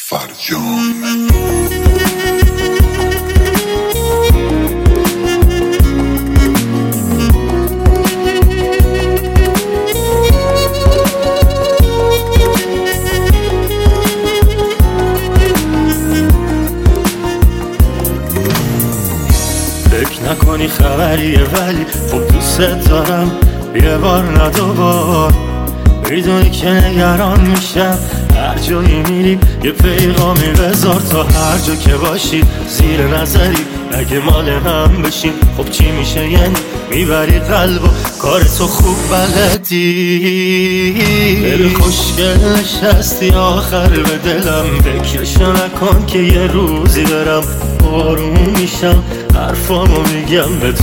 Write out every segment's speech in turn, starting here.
فرجام. فکر نکنی خبریه ولی خب دوست دارم، یه بار نه دوبار. میدونی که نگران میشم هر جایی میری یه پیغامی بذار، تا هر جا که باشی زیر نظری اگه مال هم بشیم خب چی میشه؟ یعنی میبری قلب و کار تو خوب بلدی. دل خوشگل نشستی آخر به دلم، فکرشو نکن که یه روزی برم آروم میشم حرفامو میگم به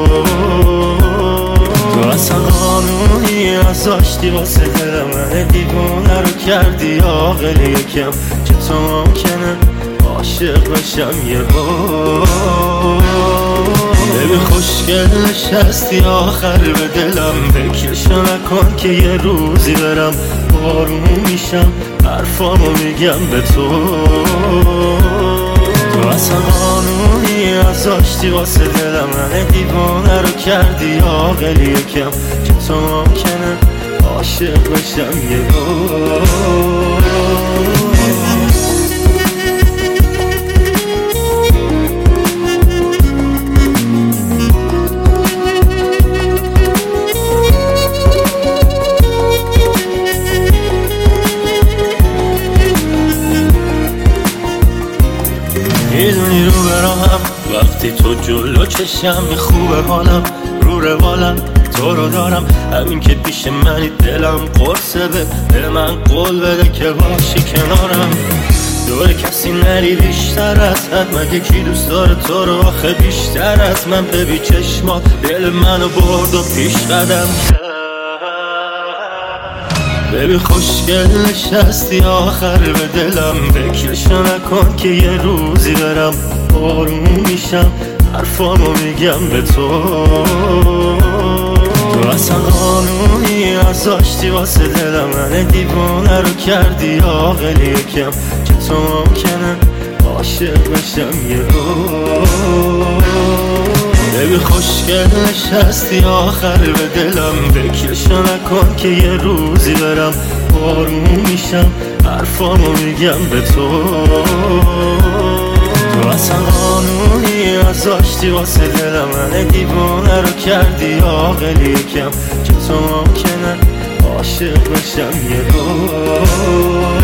تو اصلا قانونی نذاشتی واسه دلم، من دیوونه رو کردی عاقل یکم، که تو ممکنه عاشق بشم یه بار. ببین خوشگل نشستی آخر به دلم، فکرشو نکن که یه روزی برم آروم میشم حرفامو میگم به تو اصلا قانونی نذاشتی واسه دلم، من دیوانه رو کردی عاقل یکم، که تو ممکنه عاشق بشم یه بار. میدونی رو براهم وقتی تو جلو چشم خوبه حالم، رو روالم تو رو دارم، همین که پیش منی دلم قرصه، به من قول بده که باشی کنارم. دور کسی نری بیشتر از حد، مگه کی دوست داره تو رو آخه بیشتر از من؟ ببین چشمات دل منو برد و پیش قدم کرد. ببین خوشگل نشستی آخر به دلم، فکرشو نکن که یه روزی برم آروم میشم حرفامو میگم به تو اصلا قانونی نذاشتی واسه دلم، من دیوونه رو کردی عاقل یکم، که تو ممکنه عاشق بشم یه بار. ببین خوشگل نشستی آخر به دلم، فکرشو نکن که یه روزی برم آروم میشم حرفامو میگم به تو اصلا قانونی نذاشتی واسه دلم، من دیوونه رو کردی عاقل یکم، که تو ممکنه عاشق بشم یه بار.